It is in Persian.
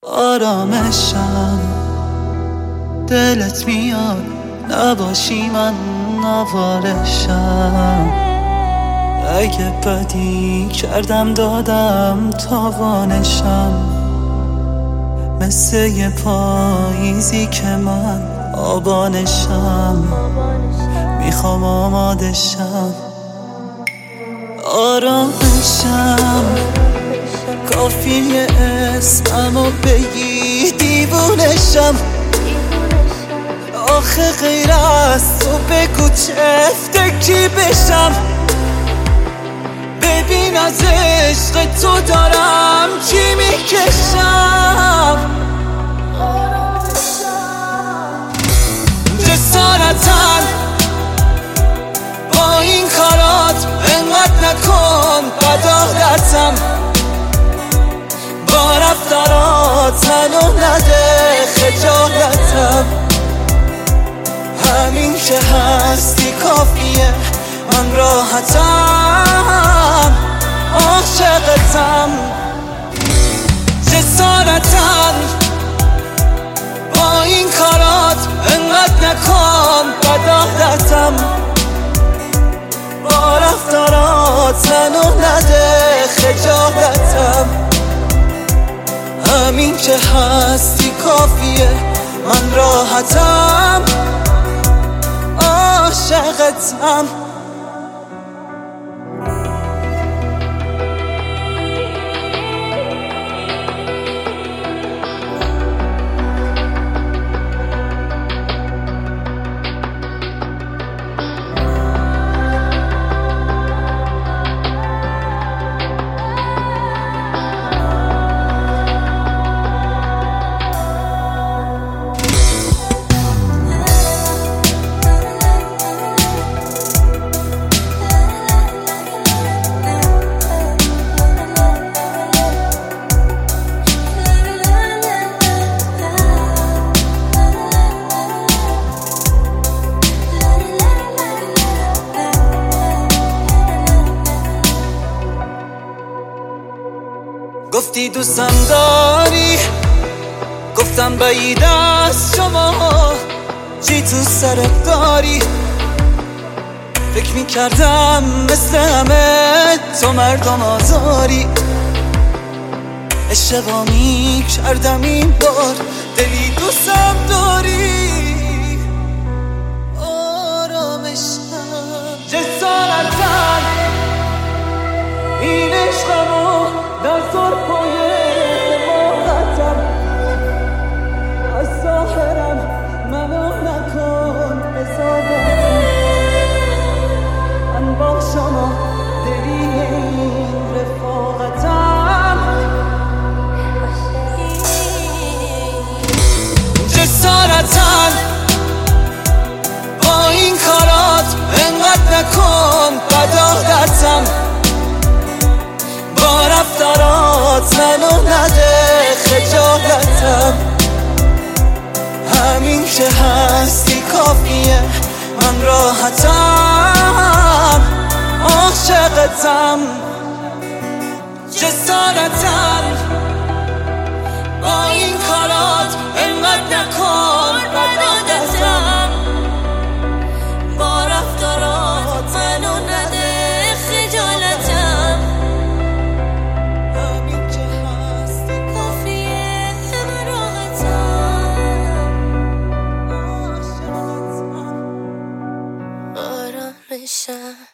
آرامشم دلت میاد نباشی من نوارشم. اگه بدی کردم دادم تاوانشم، مثل یه پاییزی که من آبانشم. میخوام آمادشم، آرامشم. کافیه اسممو بگی دیوونشم. آخه غیر از تو بگو چه فکری بشم. ببین از عشق تو دارم چی میکشم. جسارتاً با این کارات انقدر نکن بد عادتم. با رفتارات منو نده خجالتم. همین که هستی کافیه، من راحتم، عاشقتم. جسارتاً با این کارات انقدر نکن بد عادتم. با رفتارات منو نده خجالتم. همین که هستی کافیه، من راحتم، عاشقتم. گفتی دوستم داری، گفتم بعید از شما. چی تو سرت داری؟ فکر میکردم مثل همه تو مردم آزاری. اشتباه میکردم این بار، دلی دوستم داری. آرامشم جسارتاً این عشقمو در سرپای حماقتم. از ظاهرم منو نکن حسابتم. من با شما دلیل این رفاقتم. جسارتاً با این کارات انقدر نکن بد عادتم. با رفتارات منو نده خجالتم. همین که هستی کافیه، من راحتم، عاشقتم. جسارتاً با این کارات انقدر نکن بد عادتم. با رفتارات منو نده خجالتم. آرامشم